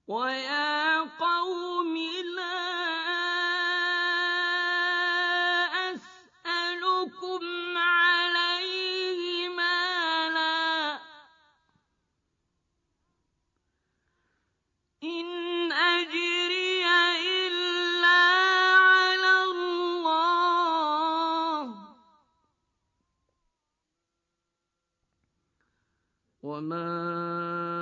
وَيَا قَوْمِ لَا أَسْأَلُكُمْ عَلَيْهِ مَالًا ۖ إِنْ أَجْرِيَ إِلَّا عَلَى اللَّهِ ۚ وَمَا